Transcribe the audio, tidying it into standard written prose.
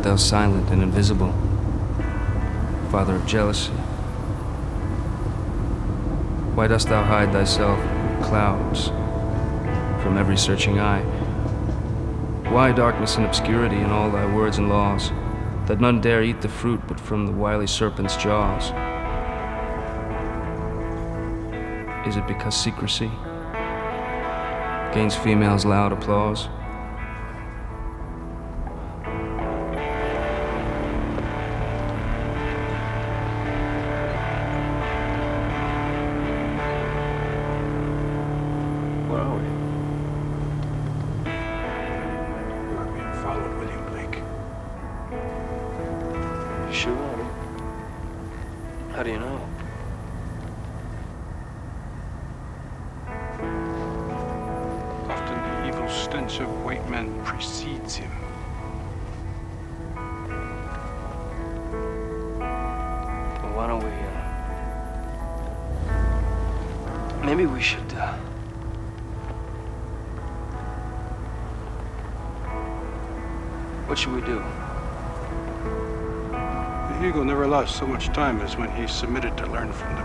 thou silent and invisible, father of jealousy? Why dost thou hide thyself in clouds from every searching eye? Why darkness and obscurity in all thy words and laws, that none dare eat the fruit but from the wily serpent's jaws? Is it because secrecy gains females' loud applause? Where are we? We're being followed, William Blake. You sure are we? How do you know? Often the evil stench of white men precedes him. Well, why don't we, maybe we should, what should we do? The Eagle never lost so much time as when he submitted to learn from the